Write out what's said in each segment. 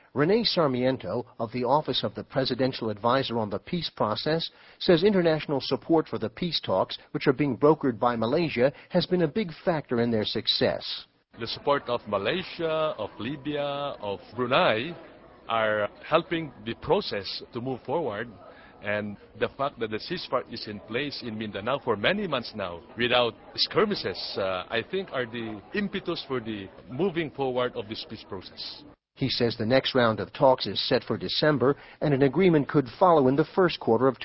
Rene Sarmiento of the Office of the Presidential Advisor on the Peace Process says international support for the peace talks, which are being brokered by Malaysia, has been a big factor in their success. The support of Malaysia, of Libya, of Brunei are helping the process to move forward. And the fact that the ceasefire is in place in Mindanao for many months now without skirmishes, I think are the impetus for the moving forward of this peace process. He says the next round of talks is set for December and an agreement could follow in the first quarter of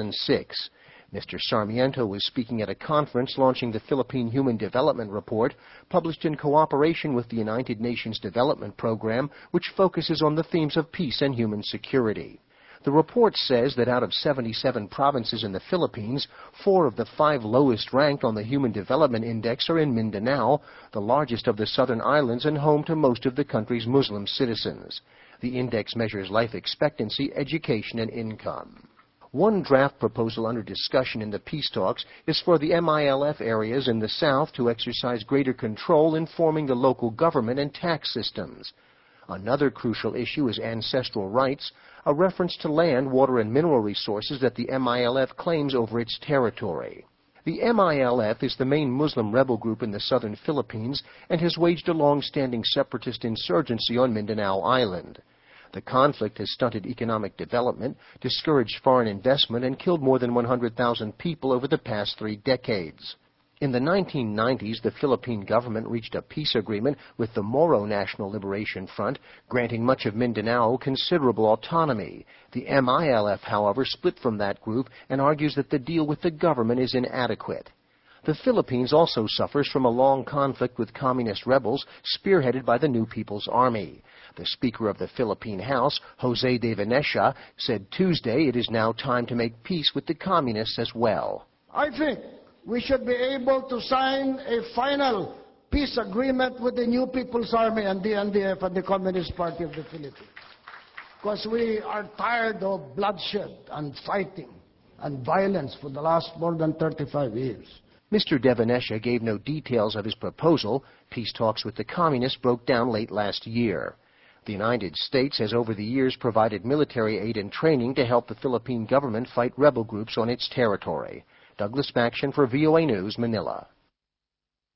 2006. Mr. Sarmiento was speaking at a conference launching the Philippine Human Development Report, published in cooperation with the United Nations Development Program, which focuses on the themes of peace and human security. The report says that out of 77 provinces in the Philippines, 4 of the 5 lowest ranked on the Human Development Index are in Mindanao, the largest of the southern islands and home to most of the country's Muslim citizens. The index measures life expectancy, education, and income. One draft proposal under discussion in the peace talks is for the MILF areas in the south to exercise greater control in forming the local government and tax systems. Another crucial issue is ancestral rights, a reference to land, water, and mineral resources that the MILF claims over its territory. The MILF is the main Muslim rebel group in the southern Philippines and has waged a long-standing separatist insurgency on Mindanao Island. The conflict has stunted economic development, discouraged foreign investment, and killed more than 100,000 people over the past 3 decades. In the 1990s, the Philippine government reached a peace agreement with the Moro National Liberation Front, granting much of Mindanao considerable autonomy. The MILF, however, split from that group and argues that the deal with the government is inadequate. The Philippines also suffers from a long conflict with communist rebels spearheaded by the New People's Army. The Speaker of the Philippine House, Jose de Venecia, said Tuesday it is now time to make peace with the communists as well. I think we should be able to sign a final peace agreement with the New People's Army and the NDF and the Communist Party of the Philippines. Because we are tired of bloodshed and fighting and violence for the last more than 35 years. Mr. de Venecia gave no details of his proposal. Peace talks with the communists broke down late last year. The United States has over the years provided military aid and training to help the Philippine government fight rebel groups on its territory. Douglas Maction for VOA News, Manila.